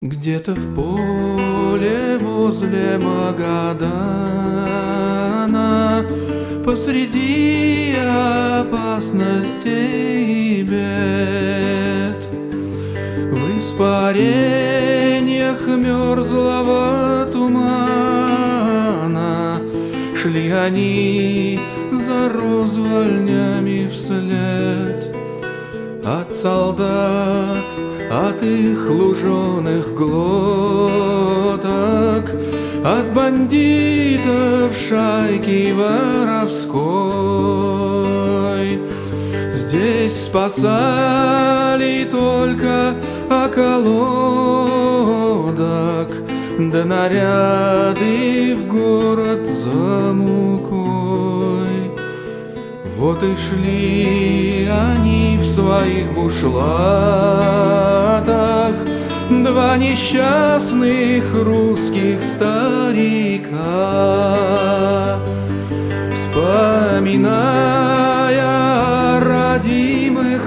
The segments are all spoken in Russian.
Где-то в поле возле Магадана, посреди опасностей и бед, в испарениях мерзлого тумана шли они за розвальнями вслед от солдат, от их луженых глоток, от бандитов шайки воровской. Здесь спасали только околоток, да наряды в город за мукой. Вот и шли они в своих бушлатах, два несчастных русских старика, вспоминая о родимых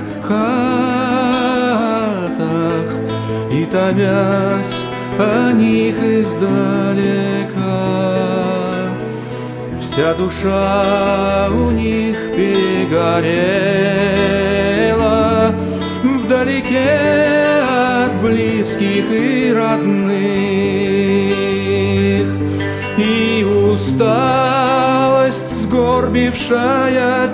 хатах и томясь о них издалека. Вся душа у них перегорела вдалеке от близких и родных, и усталость, сгорбившая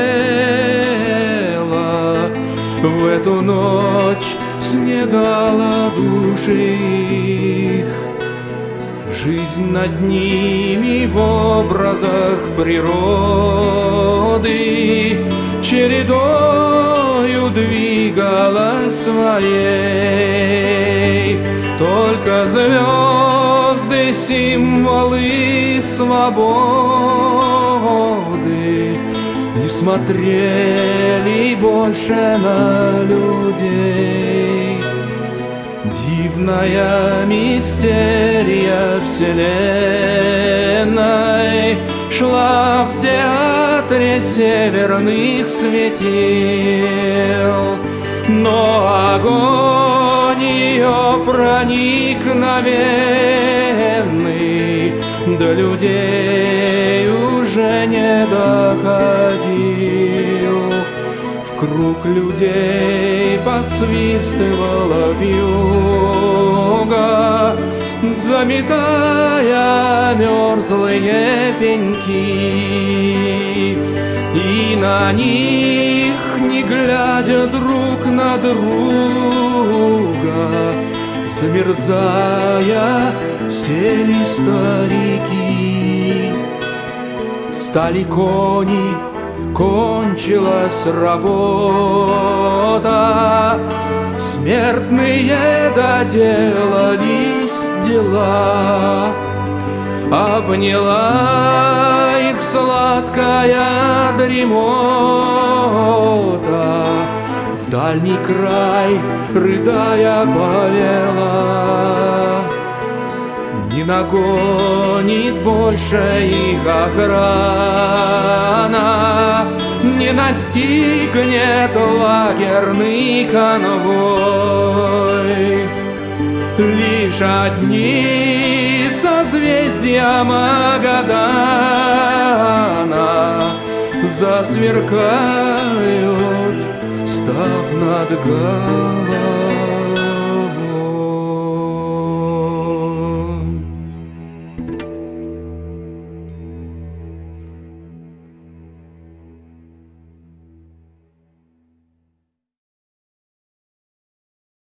тело, в эту ночь снедала души их. Жизнь над ними в образах природы чередою двигалась своей. Только звезды, символы свободы, не смотрели больше на людей. Дивная мистерия вселенной шла в театре северных светил, но огонь ее проникновенный до людей уже не доходил. В круг людей посвистывала вьюга, заметая мерзлые пеньки, и на них, не глядя друг на друга, замерзая, сели старики. Стали кони, кончилась работа, смертные доделались дела. Обняла их сладкая дремота, в дальний край, рыдая, повела. Не нагонит больше их охрана, не настигнет лагерный конвой. Лишь одни созвездия Магадана засверкают, став над головой.